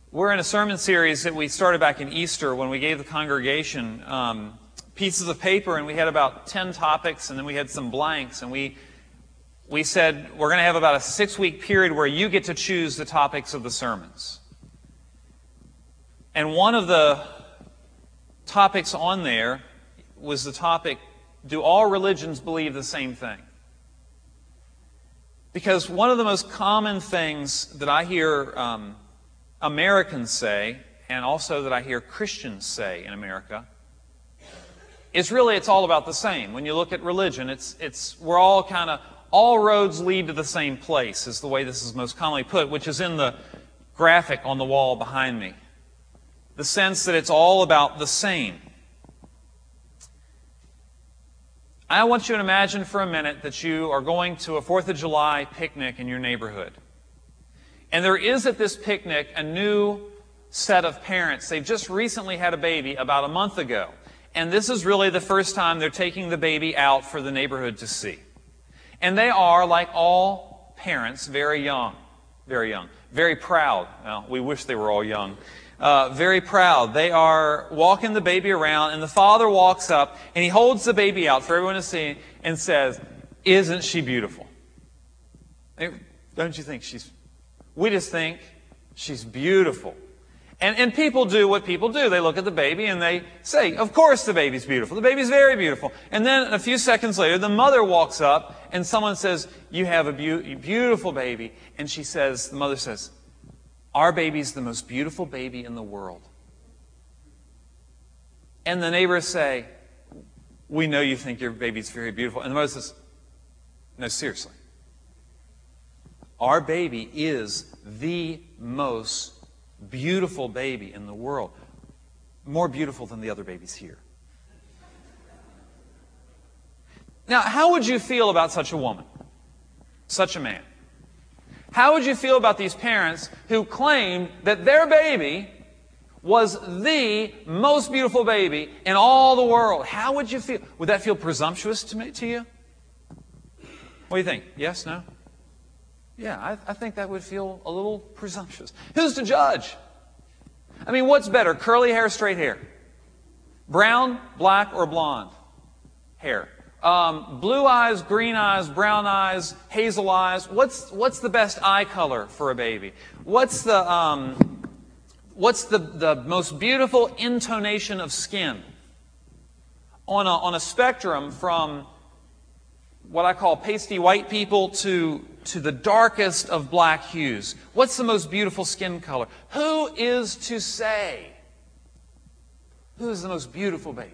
We're in a sermon series that we started back in Easter when we gave the congregation pieces of paper, and we had about 10 topics, and then we had some blanks, and we said we're going to have about a 6-week period where you get to choose the topics of the sermons. And one of the topics on there was the topic, do all religions believe the same thing? Because one of the most common things that I hear Americans say, and also that I hear Christians say in America, is really it's all about the same. When you look at religion, we're all kind of, all roads lead to the same place, is the way this is most commonly put, which is in the graphic on the wall behind me. The sense that it's all about the same. I want you to imagine for a minute that you are going to a 4th of July picnic in your neighborhood. And there is at this picnic a new set of parents. They've just recently had a baby about a month ago. And this is really the first time they're taking the baby out for the neighborhood to see. And they are, like all parents, very young. Very young. Very proud. Well, we wish they were all young. Very proud. They are walking the baby around, and the father walks up, and he holds the baby out for everyone to see and says, "Isn't she beautiful?" Don't you think we just think she's beautiful. And people do what people do. They look at the baby and they say, of course the baby's beautiful. The baby's very beautiful. And then a few seconds later, the mother walks up and someone says, "You have a beautiful baby." And the mother says, "Our baby's the most beautiful baby in the world." And the neighbors say, "We know you think your baby's very beautiful." And the mother says, "No, seriously. Our baby is the most beautiful baby in the world. More beautiful than the other babies here." Now, how would you feel about such a woman? Such a man? How would you feel about these parents who claimed that their baby was the most beautiful baby in all the world? How would you feel? Would that feel presumptuous to you? What do you think? Yes? No? Yeah, I think that would feel a little presumptuous. Who's to judge? I mean, what's better, curly hair, straight hair? Brown, black, or blonde hair? Blue eyes, green eyes, brown eyes, hazel eyes. What's the best eye color for a baby? What's the most beautiful intonation of skin? On a spectrum from what I call pasty white people to the darkest of black hues. What's the most beautiful skin color? Who is to say? Who is the most beautiful baby?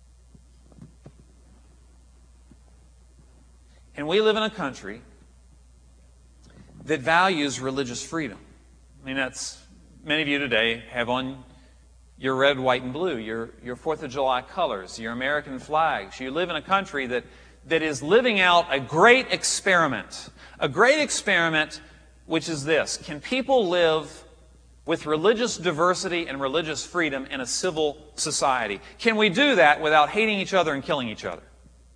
And we live in a country that values religious freedom. I mean, many of you today have on your red, white, and blue, your 4th of July colors, your American flags. You live in a country that is living out a great experiment. A great experiment, which is this: can people live with religious diversity and religious freedom in a civil society? Can we do that without hating each other and killing each other?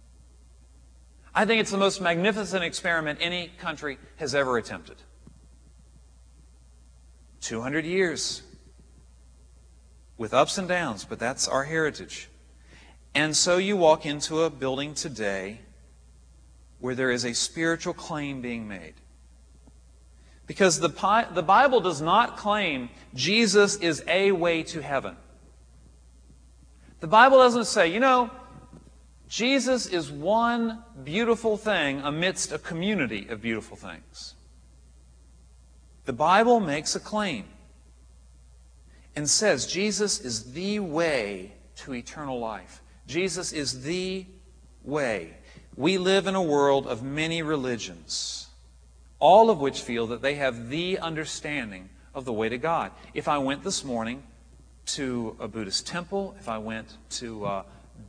I think it's the most magnificent experiment any country has ever attempted. 200 years with ups and downs, but that's our heritage. And so you walk into a building today where there is a spiritual claim being made. Because the Bible does not claim Jesus is a way to heaven. The Bible doesn't say, Jesus is one beautiful thing amidst a community of beautiful things. The Bible makes a claim and says Jesus is the way to eternal life. Jesus is the way. We live in a world of many religions, all of which feel that they have the understanding of the way to God. If I went this morning to a Buddhist temple, if I went to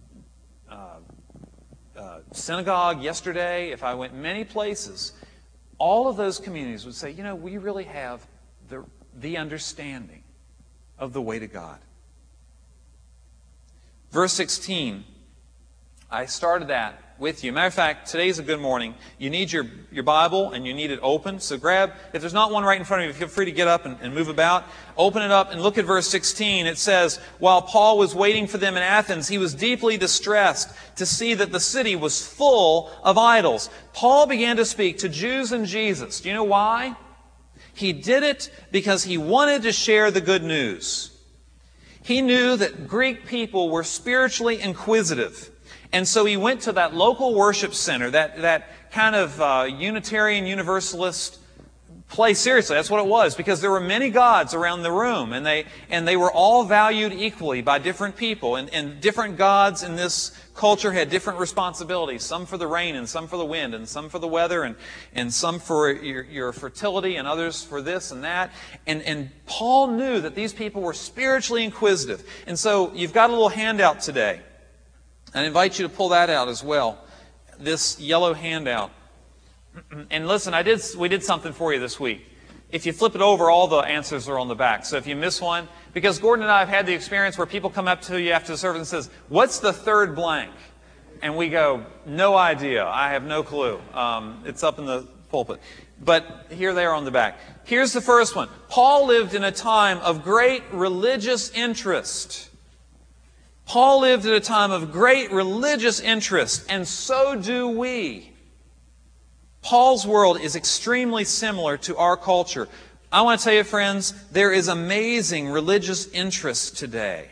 synagogue yesterday, if I went many places, all of those communities would say, we really have the understanding of the way to God. Verse 16 I started that with you. Matter of fact, today's a good morning. You need your Bible and you need it open. So grab, if there's not one right in front of you, feel free to get up and move about. Open it up and look at verse 16. It says, while Paul was waiting for them in Athens, he was deeply distressed to see that the city was full of idols. Paul began to speak to Jews and Jesus. Do you know why? He did it because he wanted to share the good news. He knew that Greek people were spiritually inquisitive. And so he went to that local worship center, that kind of Unitarian Universalist place. Seriously, that's what it was, because there were many gods around the room, and they were all valued equally by different people. And different gods in this culture had different responsibilities, some for the rain, and some for the wind, and some for the weather, and some for your fertility, and others for this and that. And Paul knew that these people were spiritually inquisitive. And so you've got a little handout today. I invite you to pull that out as well, this yellow handout. And listen, we did something for you this week. If you flip it over, all the answers are on the back. So if you miss one, because Gordon and I have had the experience where people come up to you after the service and says, "What's the third blank?" And we go, "No idea. I have no clue. It's up in the pulpit." But here they are on the back. Here's the first one. Paul lived in a time of great religious interest. Paul lived at a time of great religious interest, and so do we. Paul's world is extremely similar to our culture. I want to tell you, friends, there is amazing religious interest today.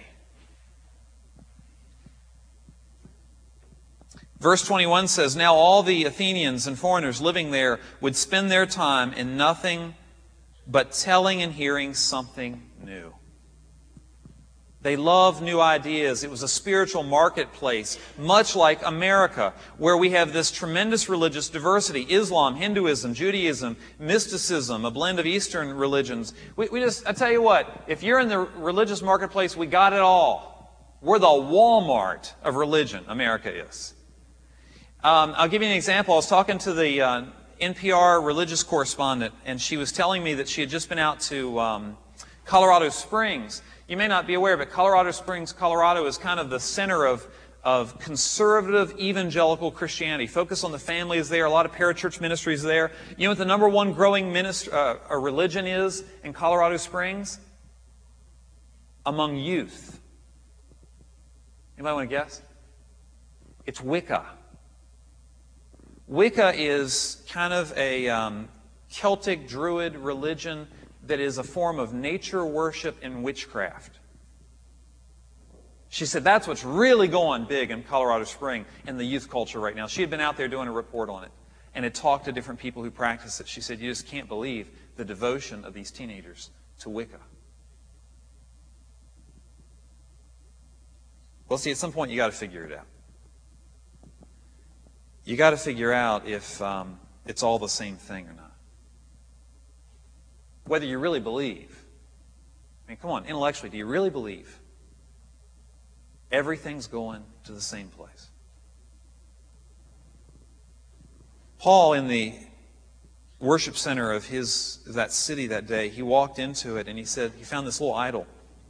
Verse 21 says, now all the Athenians and foreigners living there would spend their time in nothing but telling and hearing something new. They loved new ideas. It was a spiritual marketplace, much like America, where we have this tremendous religious diversity. Islam, Hinduism, Judaism, mysticism, a blend of Eastern religions. I tell you what, if you're in the religious marketplace, we got it all. We're the Walmart of religion, America is. I'll give you an example. I was talking to the NPR religious correspondent, and she was telling me that she had just been out to Colorado Springs. You may not be aware, but Colorado Springs, Colorado is kind of the center of conservative evangelical Christianity. Focus on the family is there. A lot of parachurch ministries there. You know what the number one growing religion is in Colorado Springs? Among youth. Anybody want to guess? It's Wicca. Wicca is kind of a Celtic Druid religion that is a form of nature worship and witchcraft. She said that's what's really going big in Colorado Springs in the youth culture right now. She had been out there doing a report on it and had talked to different people who practice it. She said, you just can't believe the devotion of these teenagers to Wicca. Well, see, at some point you got to figure it out. You got to figure out if it's all the same thing or not. Whether you really believe. I mean, come on, intellectually, do you really believe everything's going to the same place? Paul, in the worship center of that city that day, he walked into it and he said he found this little idol.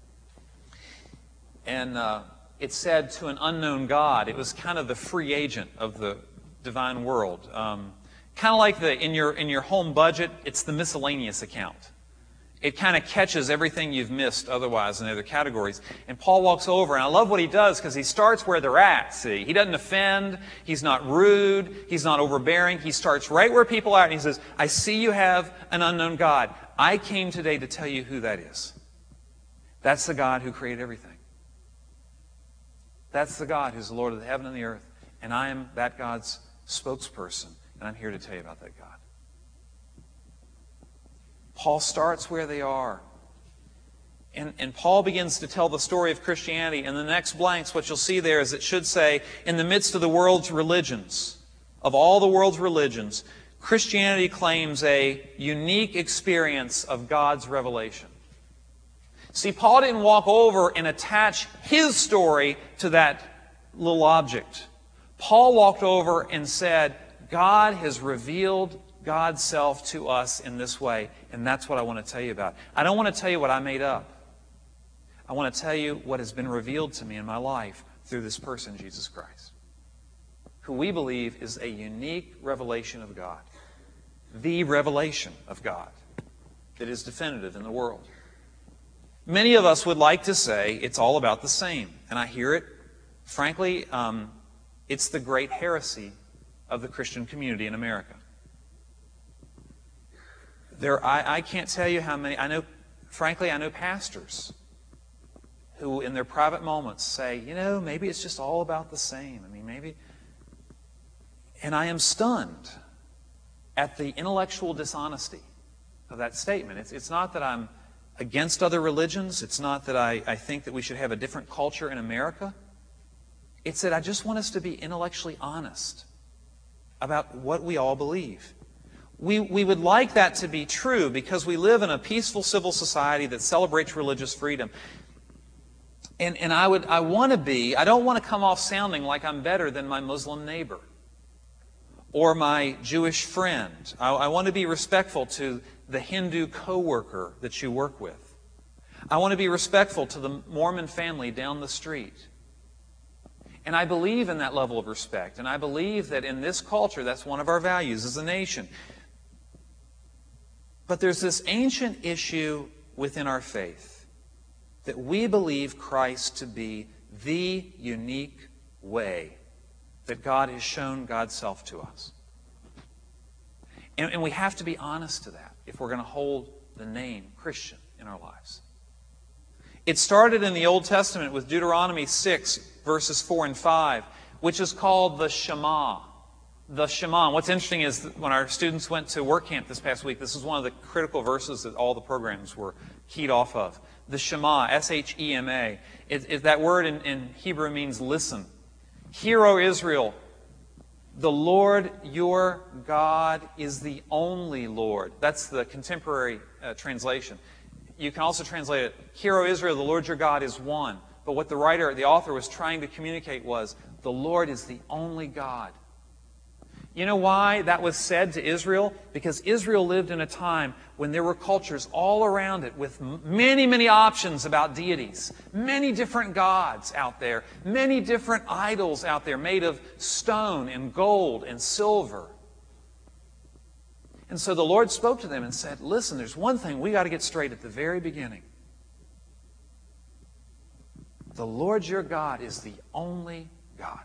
And it said to an unknown God. It was kind of the free agent of the divine world. Kind of like in your home budget, it's the miscellaneous account. It kind of catches everything you've missed otherwise in other categories. And Paul walks over, and I love what he does because he starts where they're at, see. He doesn't offend. He's not rude. He's not overbearing. He starts right where people are, and he says, I see you have an unknown God. I came today to tell you who that is. That's the God who created everything. That's the God who's the Lord of the heaven and the earth. And I am that God's spokesperson. And I'm here to tell you about that God. Paul starts where they are. And Paul begins to tell the story of Christianity. And the next blanks, what you'll see there is it should say, in the midst of the world's religions, of all the world's religions, Christianity claims a unique experience of God's revelation. See, Paul didn't walk over and attach his story to that little object. Paul walked over and said, God has revealed God's self to us in this way, and that's what I want to tell you about. I don't want to tell you what I made up. I want to tell you what has been revealed to me in my life through this person, Jesus Christ. who we believe is a unique revelation of God. The revelation of God that is definitive in the world. Many of us would like to say it's all about the same. And I hear it. Frankly, it's the great heresy of the Christian community in America. I can't tell you how many, I know pastors who in their private moments say, maybe it's just all about the same. Maybe. And I am stunned at the intellectual dishonesty of that statement. It's not that I'm against other religions. It's not that I think that we should have a different culture in America. It's that I just want us to be intellectually honest about what we all believe. We would like that to be true because we live in a peaceful civil society that celebrates religious freedom. And I don't want to come off sounding like I'm better than my Muslim neighbor or my Jewish friend. I want to be respectful to the Hindu coworker that you work with. I want to be respectful to the Mormon family down the street. And I believe in that level of respect. And I believe that in this culture, that's one of our values as a nation. But there's this ancient issue within our faith that we believe Christ to be the unique way that God has shown God's self to us. And we have to be honest to that if we're going to hold the name Christian in our lives. It started in the Old Testament with Deuteronomy 6, verses 4 and 5, which is called the Shema. The Shema. And what's interesting is that when our students went to work camp this past week, this is one of the critical verses that all the programs were keyed off of. The Shema, S-H-E-M-A. That word in Hebrew means listen. Hear, O Israel, the Lord your God is the only Lord. That's the contemporary translation. You can also translate it, Hear, O Israel, the Lord your God is one. But what the author was trying to communicate was, the Lord is the only God. You know why that was said to Israel? Because Israel lived in a time when there were cultures all around it with many, many options about deities. Many different gods out there. Many different idols out there made of stone and gold and silver. And so the Lord spoke to them and said, listen, there's one thing we got to get straight at the very beginning. The Lord your God is the only God.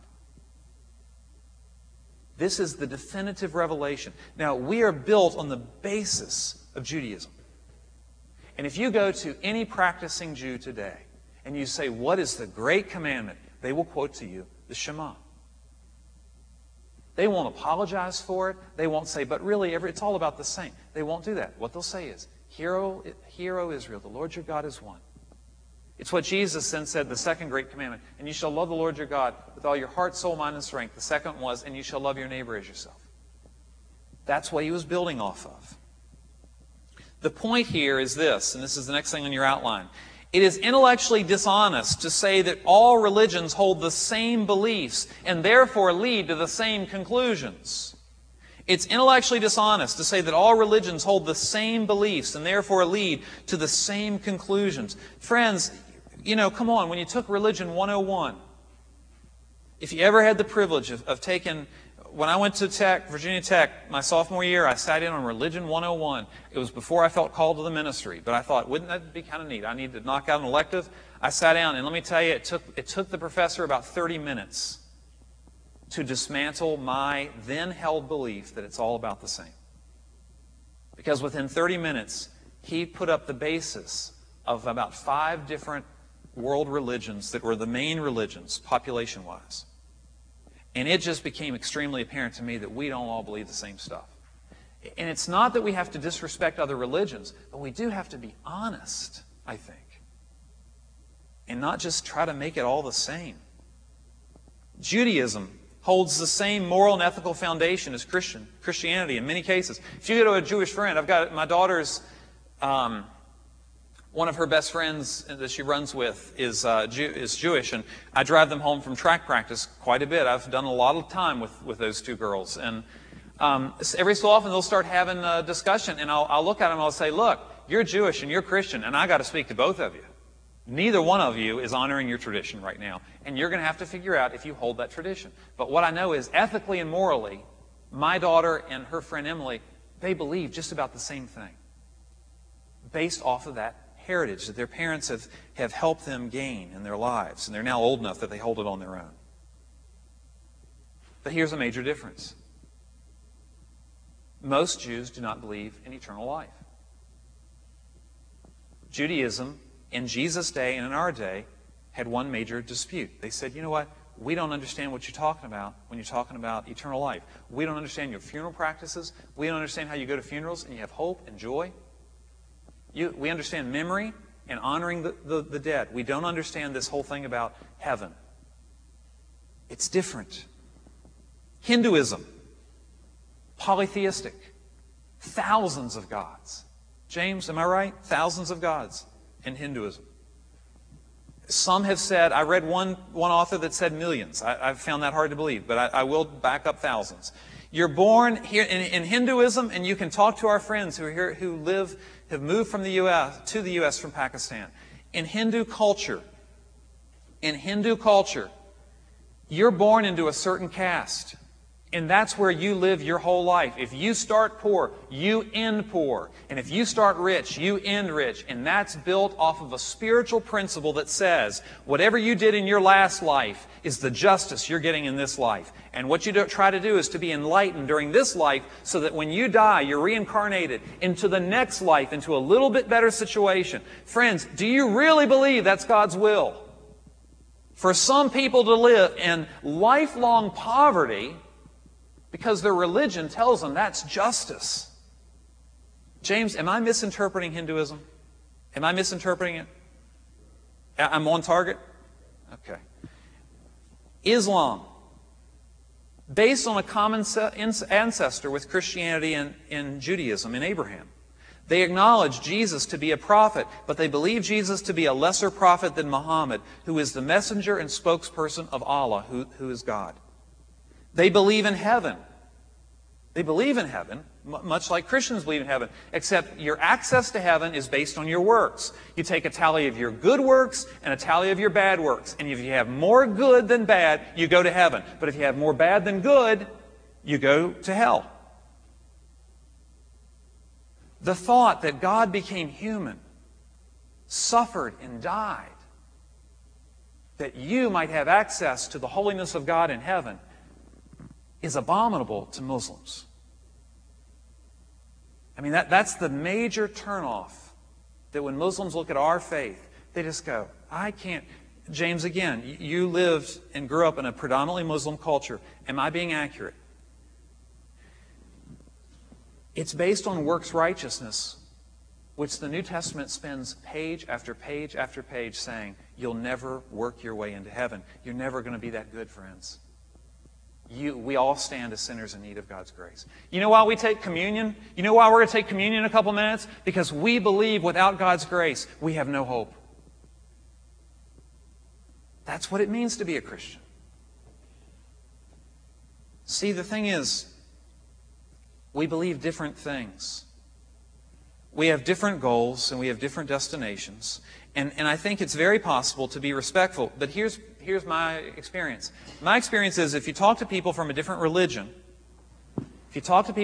This is the definitive revelation. Now, we are built on the basis of Judaism. And if you go to any practicing Jew today and you say, what is the great commandment? They will quote to you the Shema. They won't apologize for it. They won't say, but really, it's all about the same. They won't do that. What they'll say is, Hear, O Israel, the Lord your God is one. It's what Jesus then said, the second great commandment. And you shall love the Lord your God with all your heart, soul, mind, and strength. The second was, and you shall love your neighbor as yourself. That's what he was building off of. The point here is this, and this is the next thing on your outline. It is intellectually dishonest to say that all religions hold the same beliefs and therefore lead to the same conclusions. It's intellectually dishonest to say that all religions hold the same beliefs and therefore lead to the same conclusions. Friends, come on, when you took Religion 101, if you ever had the privilege of taking, when I went to Virginia Tech, my sophomore year, I sat in on Religion 101. It was before I felt called to the ministry, but I thought, wouldn't that be kind of neat? I need to knock out an elective. I sat down, and let me tell you, it took the professor about 30 minutes to dismantle my then held belief that it's all about the same. Because within 30 minutes, he put up the basis of about 5 different world religions that were the main religions, population-wise. And it just became extremely apparent to me that we don't all believe the same stuff. And it's not that we have to disrespect other religions, but we do have to be honest, I think. And not just try to make it all the same. Judaism holds the same moral and ethical foundation as Christianity in many cases. If you go to a Jewish friend, I've got my daughter's, one of her best friends that she runs with is Jewish, and I drive them home from track practice quite a bit. I've done a lot of time with those two girls. And every so often they'll start having a discussion, and I'll look at them and I'll say, look, you're Jewish and you're Christian, and I got to speak to both of you. Neither one of you is honoring your tradition right now. And you're going to have to figure out if you hold that tradition. But what I know is ethically and morally, my daughter and her friend Emily, they believe just about the same thing. Based off of that heritage that their parents have helped them gain in their lives. And they're now old enough that they hold it on their own. But here's a major difference. Most Jews do not believe in eternal life. Judaism, in Jesus' day and in our day, had one major dispute. They said, you know what? We don't understand what you're talking about when you're talking about eternal life. We don't understand your funeral practices. We don't understand how you go to funerals and you have hope and joy. We understand memory and honoring the dead. We don't understand this whole thing about heaven. It's different. Hinduism, polytheistic, thousands of gods. James, am I right? Thousands of gods in Hinduism. Some have said, I read one author that said millions. I've found that hard to believe, but I will back up thousands. You're born here in Hinduism, and you can talk to our friends who are here, have moved from the U.S. to the U.S. from Pakistan. In Hindu culture, you're born into a certain caste. And that's where you live your whole life. If you start poor, you end poor. And if you start rich, you end rich. And that's built off of a spiritual principle that says, whatever you did in your last life is the justice you're getting in this life. And what you try to do is to be enlightened during this life so that when you die, you're reincarnated into the next life, into a little bit better situation. Friends, do you really believe that's God's will? For some people to live in lifelong poverty because their religion tells them that's justice. James, am I misinterpreting Hinduism? Am I misinterpreting it? I'm on target? Okay. Islam, based on a common ancestor with Christianity and Judaism, in Abraham. They acknowledge Jesus to be a prophet, but they believe Jesus to be a lesser prophet than Muhammad, who is the messenger and spokesperson of Allah, who is God. They believe in heaven. They believe in heaven, much like Christians believe in heaven, except your access to heaven is based on your works. You take a tally of your good works and a tally of your bad works. And if you have more good than bad, you go to heaven. But if you have more bad than good, you go to hell. The thought that God became human, suffered and died, that you might have access to the holiness of God in heaven, is abominable to Muslims. I mean, that's the major turnoff, that when Muslims look at our faith, they just go, I can't. James, again, you lived and grew up in a predominantly Muslim culture. Am I being accurate? It's based on works righteousness, which the New Testament spends page after page after page saying, you'll never work your way into heaven. You're never going to be that good, friends. We all stand as sinners in need of God's grace. You know why we take communion? You know why we're going to take communion in a couple minutes? Because we believe without God's grace, we have no hope. That's what it means to be a Christian. See, the thing is, we believe different things. We have different goals and we have different destinations. And I think it's very possible to be respectful. But here's my experience. My experience is if you talk to people from a different religion, they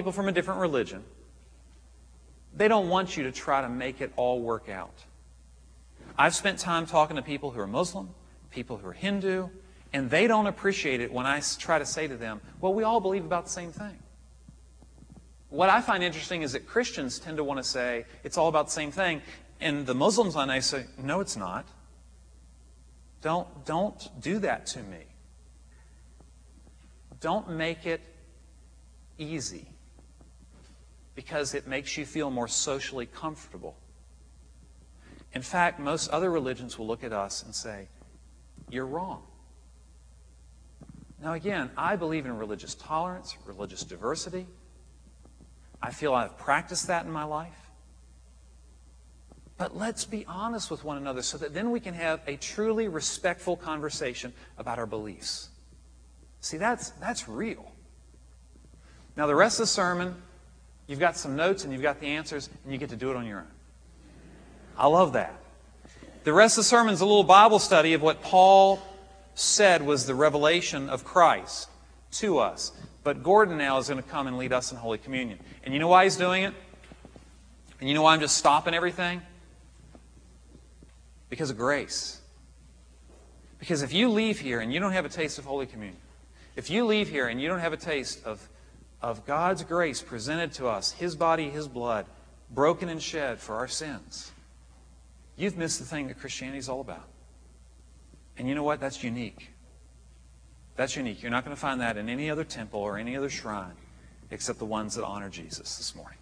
don't want you to try to make it all work out. I've spent time talking to people who are Muslim, people who are Hindu, and they don't appreciate it when I try to say to them, well, we all believe about the same thing. What I find interesting is that Christians tend to want to say it's all about the same thing. And the Muslims I know say, no, it's not. Don't do that to me. Don't make it easy because it makes you feel more socially comfortable. In fact, most other religions will look at us and say, you're wrong. Now again, I believe in religious tolerance, religious diversity. I feel I've practiced that in my life. But let's be honest with one another so that then we can have a truly respectful conversation about our beliefs. See, that's real. Now, the rest of the sermon, you've got some notes and you've got the answers, and you get to do it on your own. I love that. The rest of the sermon is a little Bible study of what Paul said was the revelation of Christ to us. But Gordon now is going to come and lead us in Holy Communion. And you know why he's doing it? And you know why I'm just stopping everything? Because of grace. Because if you leave here and you don't have a taste of Holy Communion, if you leave here and you don't have a taste of God's grace presented to us, His body, His blood, broken and shed for our sins, you've missed the thing that Christianity is all about. And you know what? That's unique. That's unique. You're not going to find that in any other temple or any other shrine except the ones that honor Jesus this morning.